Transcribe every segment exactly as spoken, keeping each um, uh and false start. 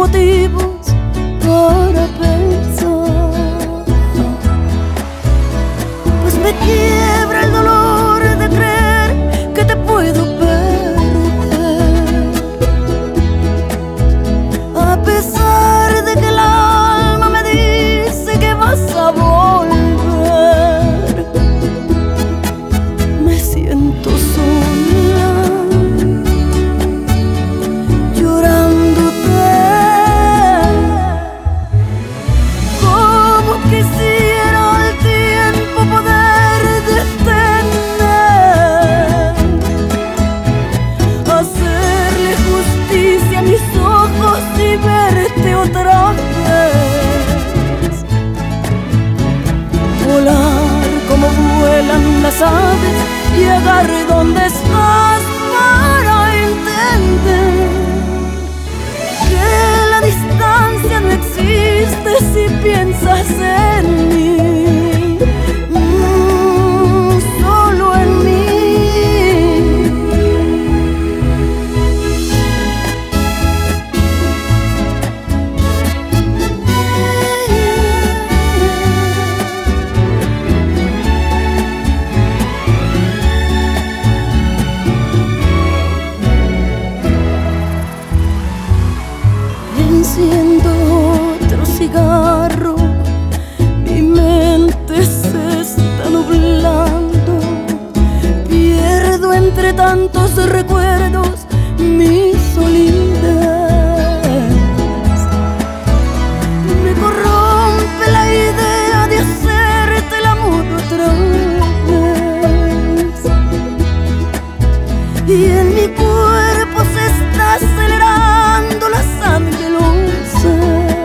motivos para pensar, pues me quiebra el dolor de creer que te puedo perder, a pesar de que el alma me dice que vas a volver. Me siento sola, llorándote, como quisiera al tiempo poder detener, hacerle justicia a mis ojos y verte otra vez, volar como vuelan las aves, llegar donde estás para entender que la distancia no existe si piensas en mí, mm, solo en mí. Enciendo otro cigarro, mi mente se está nublando, pierdo entre tantos recuerdos mi solidez, me corrompe la idea de hacerte el amor otra vez, y en mi cuerpo se está acelerando la sangre, lo sé,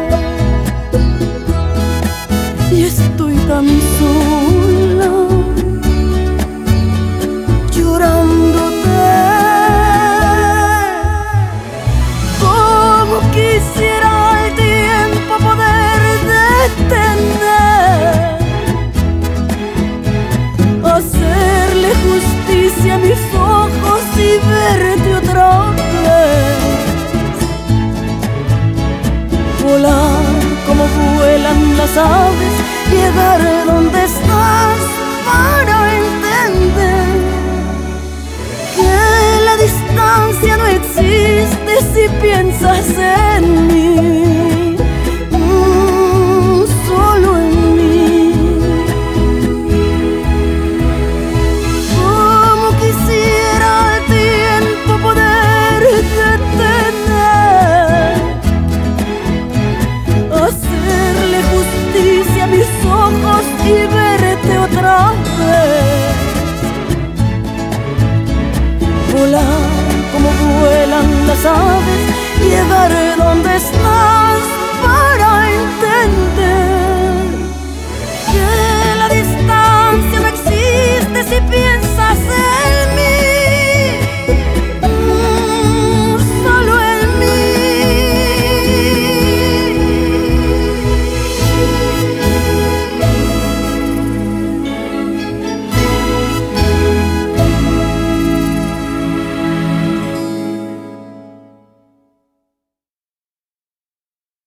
y estoy tan sola, llorándote, como quisiera al tiempo poder detener, hacerle justicia a mis ojos y verte otra vez, volar como vuelan las aves, llegar donde estás para entender que la distancia no existe si piensas en